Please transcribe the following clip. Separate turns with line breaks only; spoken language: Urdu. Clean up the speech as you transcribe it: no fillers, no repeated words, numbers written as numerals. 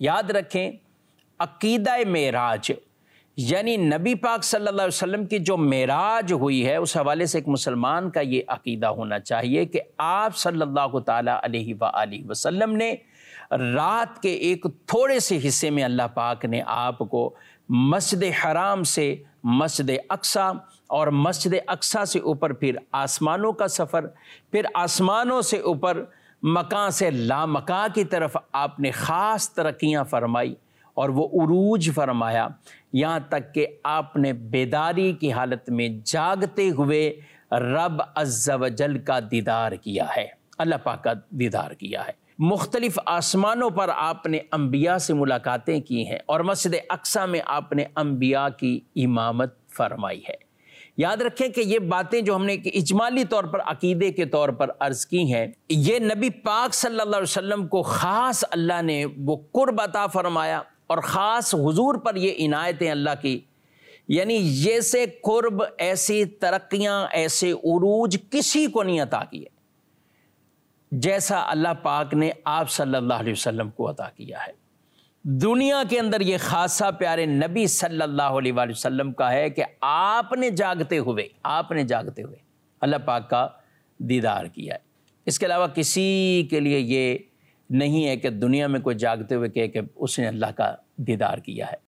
یاد رکھیں عقیدہ معراج یعنی نبی پاک صلی اللہ علیہ وسلم کی جو معراج ہوئی ہے، اس حوالے سے ایک مسلمان کا یہ عقیدہ ہونا چاہیے کہ آپ صلی اللہ تعالیٰ علیہ وآلہ وسلم نے رات کے ایک تھوڑے سے حصے میں اللہ پاک نے آپ کو مسجد حرام سے مسجد اقصیٰ اور مسجد اقصیٰ سے اوپر پھر آسمانوں کا سفر، پھر آسمانوں سے اوپر مکان سے لامکاں کی طرف آپ نے خاص ترقیاں فرمائی اور وہ عروج فرمایا، یہاں تک کہ آپ نے بیداری کی حالت میں جاگتے ہوئے رب عز و جل کا دیدار کیا ہے، اللہ پاک کا دیدار کیا ہے۔ مختلف آسمانوں پر آپ نے انبیاء سے ملاقاتیں کی ہیں اور مسجد اقصیٰ میں آپ نے انبیاء کی امامت فرمائی ہے۔ یاد رکھیں کہ یہ باتیں جو ہم نے اجمالی طور پر عقیدے کے طور پر عرض کی ہیں، یہ نبی پاک صلی اللہ علیہ وسلم کو خاص اللہ نے وہ قرب عطا فرمایا اور خاص حضور پر یہ عنایتیں اللہ کی، یعنی یہ سے قرب، ایسی ترقیاں، ایسے عروج کسی کو نہیں عطا کیے جیسا اللہ پاک نے آپ صلی اللہ علیہ وسلم کو عطا کیا ہے۔ دنیا کے اندر یہ خاصہ پیارے نبی صلی اللہ علیہ وآلہ وسلم کا ہے کہ آپ نے جاگتے ہوئے اللہ پاک کا دیدار کیا ہے۔ اس کے علاوہ کسی کے لیے یہ نہیں ہے کہ دنیا میں کوئی جاگتے ہوئے کہے کہ اس نے اللہ کا دیدار کیا ہے۔